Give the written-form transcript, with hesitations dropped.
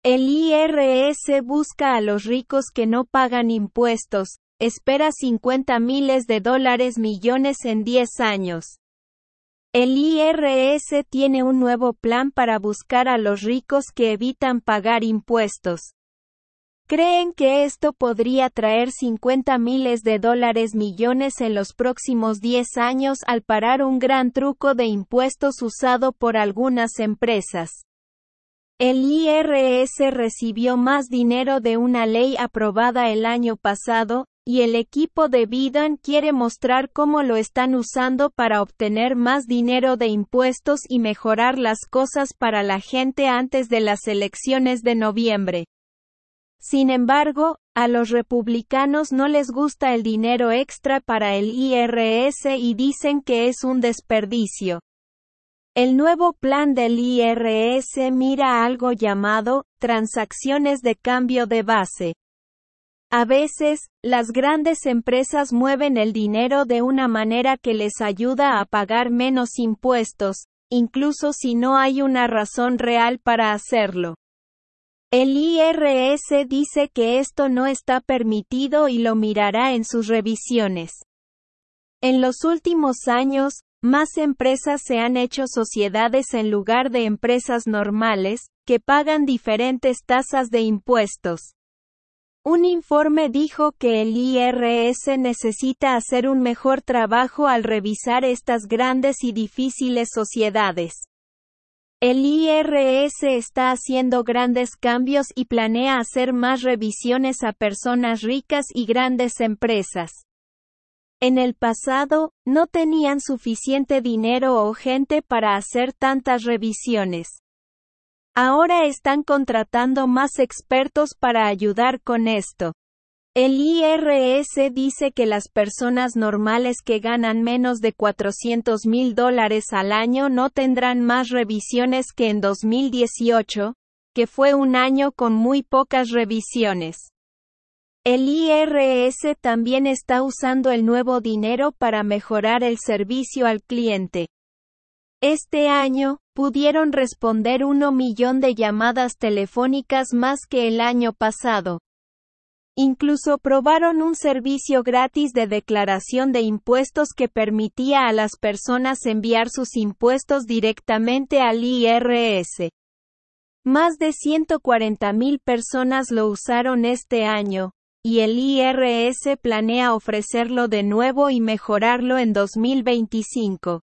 El IRS busca a los ricos que no pagan impuestos, espera 50 miles de dólares millones en 10 años. El IRS tiene un nuevo plan para buscar a los ricos que evitan pagar impuestos. Creen que esto podría traer 50 miles de dólares millones en los próximos 10 años al parar un gran truco de impuestos usado por algunas empresas. El IRS recibió más dinero de una ley aprobada el año pasado, y el equipo de Biden quiere mostrar cómo lo están usando para obtener más dinero de impuestos y mejorar las cosas para la gente antes de las elecciones de noviembre. Sin embargo, a los republicanos no les gusta el dinero extra para el IRS y dicen que es un desperdicio. El nuevo plan del IRS mira algo llamado transacciones de cambio de base. A veces, las grandes empresas mueven el dinero de una manera que les ayuda a pagar menos impuestos, incluso si no hay una razón real para hacerlo. El IRS dice que esto no está permitido y lo mirará en sus revisiones. En los últimos años, más empresas se han hecho sociedades en lugar de empresas normales, que pagan diferentes tasas de impuestos. Un informe dijo que el IRS necesita hacer un mejor trabajo al revisar estas grandes y difíciles sociedades. El IRS está haciendo grandes cambios y planea hacer más revisiones a personas ricas y grandes empresas. En el pasado, no tenían suficiente dinero o gente para hacer tantas revisiones. Ahora están contratando más expertos para ayudar con esto. El IRS dice que las personas normales que ganan menos de $400,000 al año no tendrán más revisiones que en 2018, que fue un año con muy pocas revisiones. El IRS también está usando el nuevo dinero para mejorar el servicio al cliente. Este año, pudieron responder 1 millón de llamadas telefónicas más que el año pasado. Incluso probaron un servicio gratis de declaración de impuestos que permitía a las personas enviar sus impuestos directamente al IRS. Más de 140,000 personas lo usaron este año, y el IRS planea ofrecerlo de nuevo y mejorarlo en 2025.